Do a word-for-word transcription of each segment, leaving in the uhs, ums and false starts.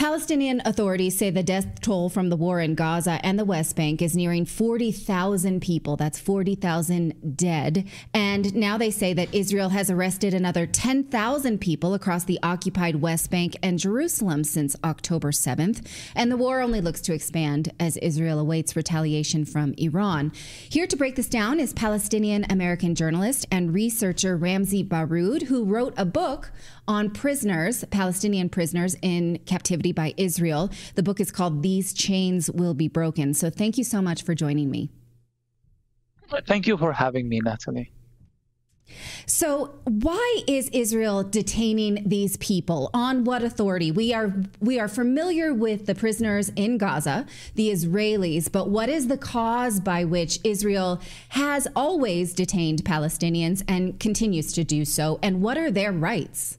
Palestinian authorities say the death toll from the war in Gaza and the West Bank is nearing forty thousand people. That's forty thousand dead. And now they say that Israel has arrested another ten thousand people across the occupied West Bank and Jerusalem since October seventh. And the war only looks to expand as Israel awaits retaliation from Iran. Here to break this down is Palestinian-American journalist and researcher Ramzy Baroud, who wrote a book on prisoners, Palestinian prisoners in captivity by Israel. The book is called These Chains Will Be Broken. So thank you so much for joining me. Thank you for having me, Natalie. So why is Israel detaining these people? On what authority? We are we are familiar with the prisoners in Gaza, the Israelis, but what is the cause by which Israel has always detained Palestinians and continues to do so? And what are their rights?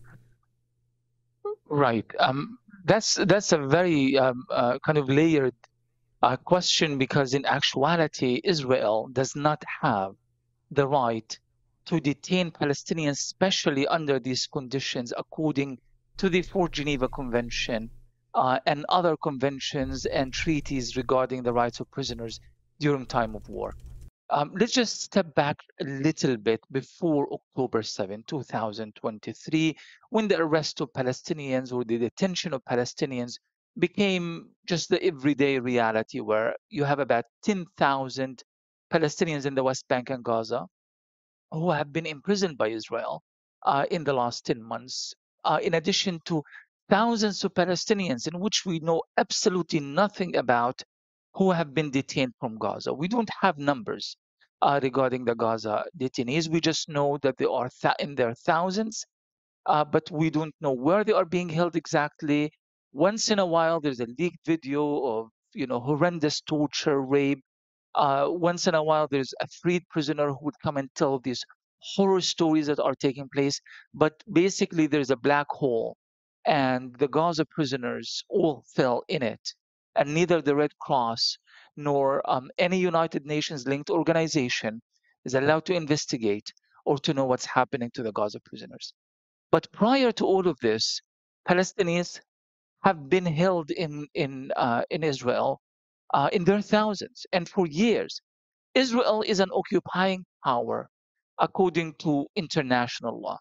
Right. Um, that's that's a very um, uh, kind of layered uh, question, because in actuality, Israel does not have the right to detain Palestinians, especially under these conditions, according to the Fourth Geneva Convention uh, and other conventions and treaties regarding the rights of prisoners during time of war. Um, let's just step back a little bit before October seventh, two thousand twenty-three, when the arrest of Palestinians or the detention of Palestinians became just the everyday reality, where you have about ten thousand Palestinians in the West Bank and Gaza who have been imprisoned by Israel uh, in the last ten months, uh, in addition to thousands of Palestinians in which we know absolutely nothing about, who have been detained from Gaza. We don't have numbers uh, regarding the Gaza detainees. We just know that they are th- in their thousands, uh, but we don't know where they are being held exactly. Once in a while, there's a leaked video of, you know, horrendous torture, rape. Uh, once in a while, there's a freed prisoner who would come and tell these horror stories that are taking place. But basically, there's a black hole, and the Gaza prisoners all fell in it. And neither the Red Cross nor um, any United Nations linked organization is allowed to investigate or to know what's happening to the Gaza prisoners. But prior to all of this, Palestinians have been held in in uh, in Israel uh, in their thousands, and for years. Israel is an occupying power according to international law.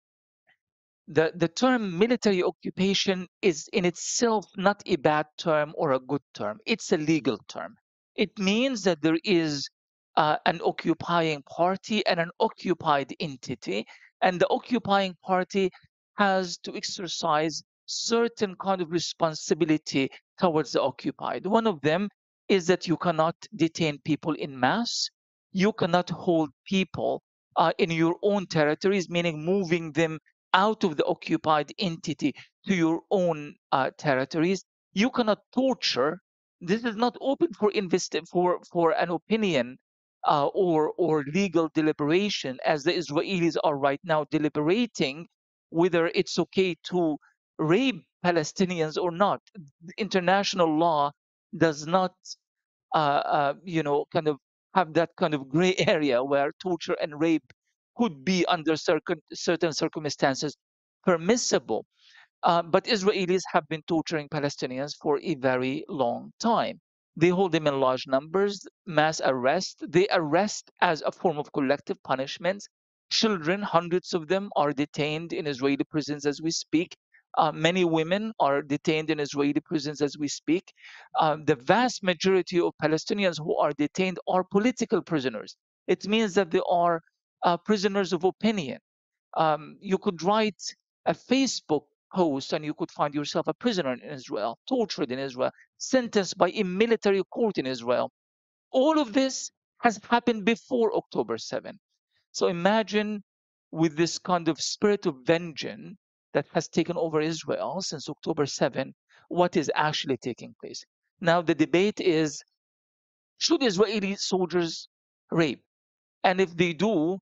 The, the term military occupation is in itself not a bad term or a good term. It's a legal term. It means that there is uh, an occupying party and an occupied entity, and the occupying party has to exercise certain kind of responsibility towards the occupied. One of them is that you cannot detain people in mass. You cannot hold people uh, in your own territories, meaning moving them out of the occupied entity to your own uh, territories. You cannot torture. This is not open for invest for for an opinion uh, or or legal deliberation, as the Israelis are right now deliberating whether it's okay to rape Palestinians or not. International law does not, uh, uh, you know, kind of have that kind of gray area where torture and rape could be under certain certain circumstances permissible. Uh, but Israelis have been torturing Palestinians for a very long time. They hold them in large numbers, mass arrest. They arrest as a form of collective punishment. Children, hundreds of them, are detained in Israeli prisons as we speak. Uh, many women are detained in Israeli prisons as we speak. Um, the vast majority of Palestinians who are detained are political prisoners. It means that they are uh, prisoners of opinion. Um, you could write a Facebook post and you could find yourself a prisoner in Israel, tortured in Israel, sentenced by a military court in Israel. All of this has happened before October seventh. So imagine, with this kind of spirit of vengeance that has taken over Israel since October seventh, what is actually taking place. Now, the debate is, should Israeli soldiers rape? And if they do,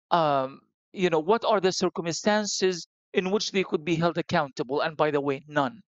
um, you know, what are the circumstances in which they could be held accountable? And by the way, none.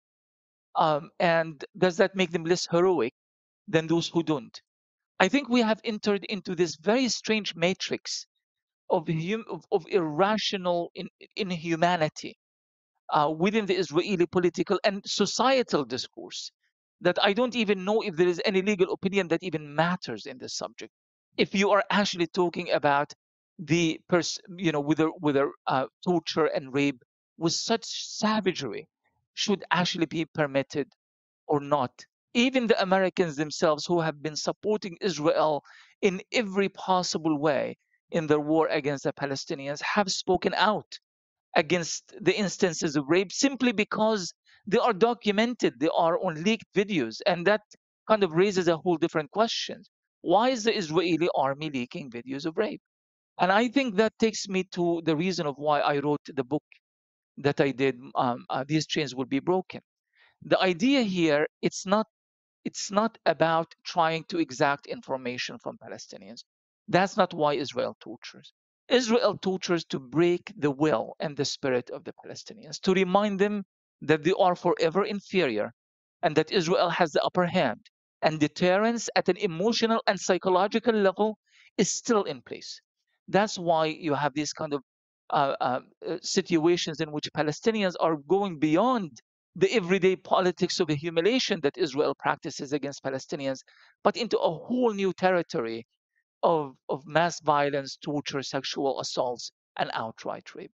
Um, and does that make them less heroic than those who don't? I think we have entered into this very strange matrix of hum- of, of irrational in, inhumanity. uh, within the Israeli political and societal discourse that I don't even know if there is any legal opinion that even matters in this subject. If you are actually talking about the pers- you know, whether whether uh, torture and rape with such savagery should actually be permitted or not. Even the Americans themselves, who have been supporting Israel in every possible way in their war against the Palestinians, have spoken out against the instances of rape simply because they are documented, they are on leaked videos, and that kind of raises a whole different question. Why is the Israeli army leaking videos of rape? And I think that takes me to the reason of why I wrote the book that I did. Um, uh, These chains will be broken. The idea here, it's not it's not about trying to exact information from Palestinians. That's not why Israel tortures. Israel tortures to break the will and the spirit of the Palestinians, to remind them that they are forever inferior and that Israel has the upper hand. And deterrence at an emotional and psychological level is still in place. That's why you have these kind of uh, uh, uh, situations in which Palestinians are going beyond the everyday politics of the humiliation that Israel practices against Palestinians, but into a whole new territory of, of mass violence, torture, sexual assaults, and outright rape.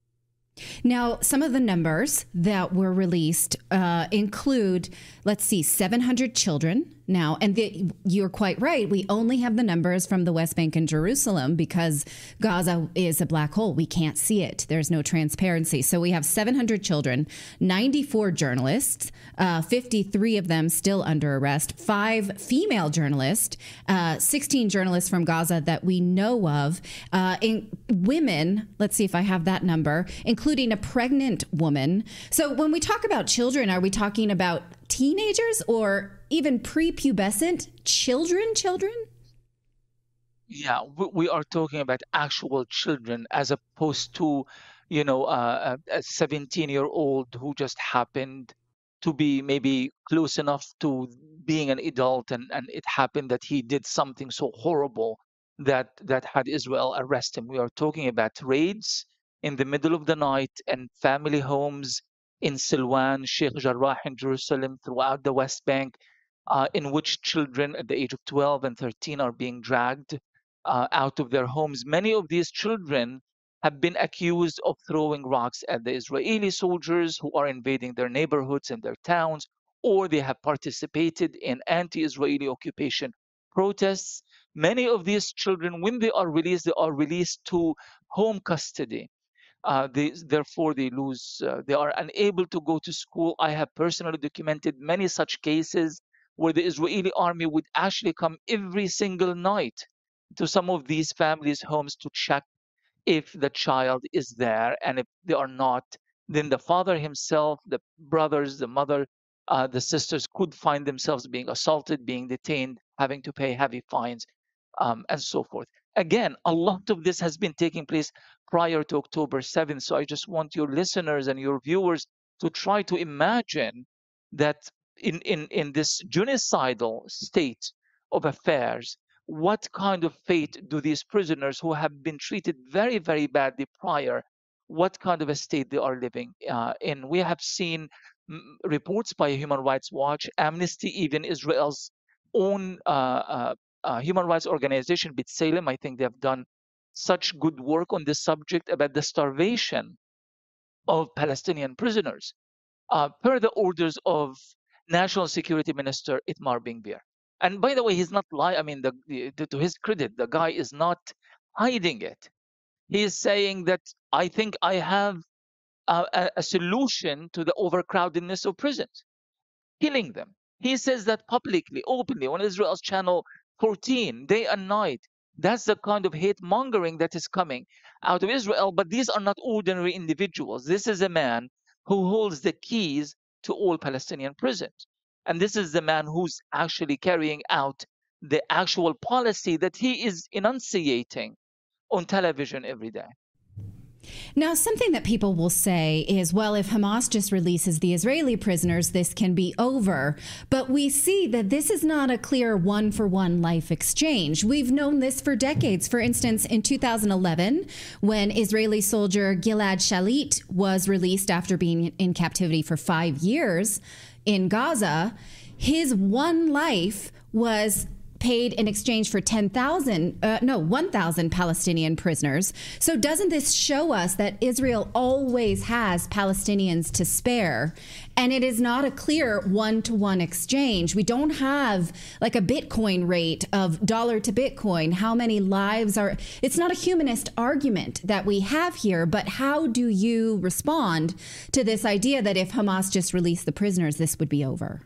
Now, some of the numbers that were released uh, include, let's see, seven hundred children now. And the, you're quite right. We only have the numbers from the West Bank and Jerusalem because Gaza is a black hole. We can't see it. There's no transparency. So we have seven hundred children, ninety-four journalists, uh, fifty-three of them still under arrest, five female journalists, uh, sixteen journalists from Gaza that we know of, uh, in women. Let's see if I have that number, including a pregnant woman. So when we talk about children, are we talking about teenagers or even prepubescent children? Children? Yeah, we, we are talking about actual children as opposed to, you know, uh, a seventeen year old who just happened to be maybe close enough to being an adult, and, and it happened that he did something so horrible that that had Israel arrest him. We are talking about raids in the middle of the night and family homes in Silwan, Sheikh Jarrah in Jerusalem, throughout the West Bank, uh, in which children at the age of twelve and thirteen are being dragged uh, out of their homes. Many of these children have been accused of throwing rocks at the Israeli soldiers who are invading their neighborhoods and their towns, or they have participated in anti Israeli occupation protests. Many of these children, when they are released, they are released to home custody. Uh, they, therefore, they lose, uh, they are unable to go to school. I have personally documented many such cases where the Israeli army would actually come every single night to some of these families' homes to check if the child is there, and if they are not, then the father himself, the brothers, the mother, uh, the sisters could find themselves being assaulted, being detained, having to pay heavy fines, um, and so forth. Again, a lot of this has been taking place prior to October seventh. So I just want your listeners and your viewers to try to imagine that in, in, in this genocidal state of affairs, what kind of fate do these prisoners who have been treated very, very badly prior, what kind of a state they are living uh, in? We have seen mm, reports by Human Rights Watch, Amnesty, even Israel's own uh, uh, uh, human rights organization, B'Tselem. I think they have done such good work on this subject about the starvation of Palestinian prisoners uh, per the orders of National Security Minister Itmar Ben-Gvir. And by the way, he's not lying. I mean, the, the, to his credit, the guy is not hiding it. He is saying that I think I have a, a, a solution to the overcrowdedness of prisons, killing them. He says that publicly, openly on Israel's channel fourteen, day and night. That's the kind of hate mongering that is coming out of Israel. But these are not ordinary individuals. This is a man who holds the keys to all Palestinian prisons. And this is the man who's actually carrying out the actual policy that he is enunciating on television every day. Now, something that people will say is, well, if Hamas just releases the Israeli prisoners, this can be over. But we see that this is not a clear one-for-one life exchange. We've known this for decades. For instance, in two thousand eleven, when Israeli soldier Gilad Shalit was released after being in captivity for five years in Gaza, his one life was paid in exchange for ten thousand, uh, no, one thousand Palestinian prisoners. So doesn't this show us that Israel always has Palestinians to spare? And it is not a clear one-to-one exchange. We don't have like a Bitcoin rate of dollar to Bitcoin. How many lives are, it's not a humanist argument that we have here, but how do you respond to this idea that if Hamas just released the prisoners, this would be over?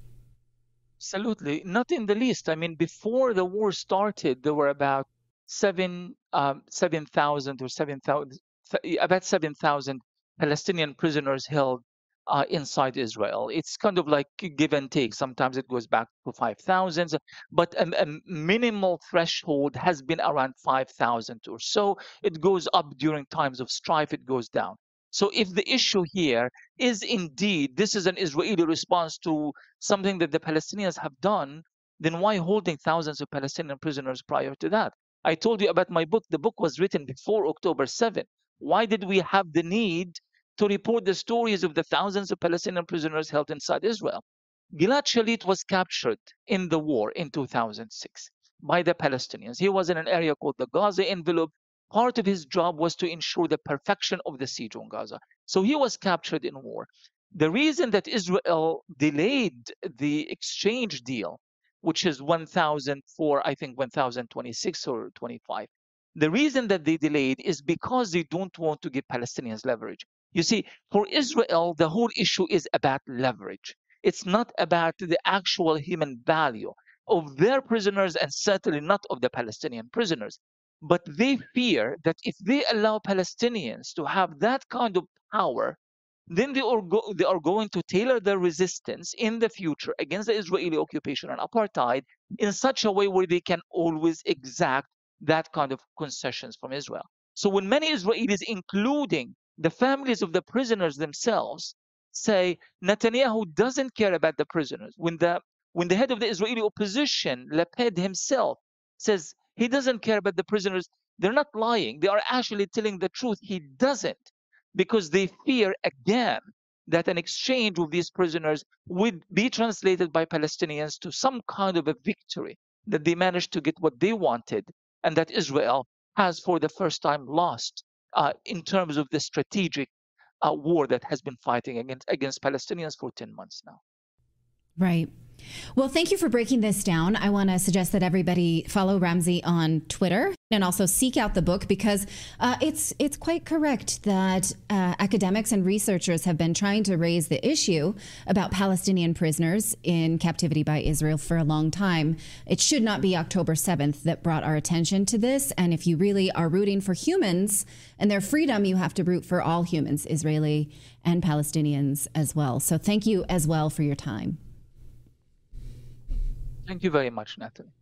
Absolutely, not in the least. I mean, before the war started, there were about seven, um, seven thousand or seven thousand, about seven thousand Palestinian prisoners held uh, inside Israel. It's kind of like give and take. Sometimes it goes back to five thousand, but a, a minimal threshold has been around five thousand or so. It goes up during times of strife. It goes down. So if the issue here is indeed this is an Israeli response to something that the Palestinians have done, then why holding thousands of Palestinian prisoners prior to that? I told you about my book. The book was written before October seventh. Why did we have the need to report the stories of the thousands of Palestinian prisoners held inside Israel? Gilad Shalit was captured in the war in two thousand six by the Palestinians. He was in an area called the Gaza envelope. Part of his job was to ensure the perfection of the siege on Gaza. So he was captured in war. The reason that Israel delayed the exchange deal, which is one thousand for, I think, one thousand twenty-six or twenty-five, the reason that they delayed is because they don't want to give Palestinians leverage. You see, for Israel, the whole issue is about leverage. It's not about the actual human value of their prisoners and certainly not of the Palestinian prisoners. But they fear that if they allow Palestinians to have that kind of power, then they are, go- they are going to tailor their resistance in the future against the Israeli occupation and apartheid in such a way where they can always exact that kind of concessions from Israel. So when many Israelis, including the families of the prisoners themselves, say Netanyahu doesn't care about the prisoners, when the when the head of the Israeli opposition, Lapid himself, says he doesn't care about the prisoners, they're not lying. They are actually telling the truth. He doesn't, because they fear again that an exchange with these prisoners would be translated by Palestinians to some kind of a victory, that they managed to get what they wanted, and that Israel has for the first time lost uh, in terms of the strategic uh, war that has been fighting against, against Palestinians for ten months now. Right. Well, thank you for breaking this down. I want to suggest that everybody follow Ramzy on Twitter and also seek out the book, because uh, it's it's quite correct that uh, academics and researchers have been trying to raise the issue about Palestinian prisoners in captivity by Israel for a long time. It should not be October seventh that brought our attention to this. And if you really are rooting for humans and their freedom, you have to root for all humans, Israeli and Palestinians as well. So thank you as well for your time. Thank you very much, Natalie.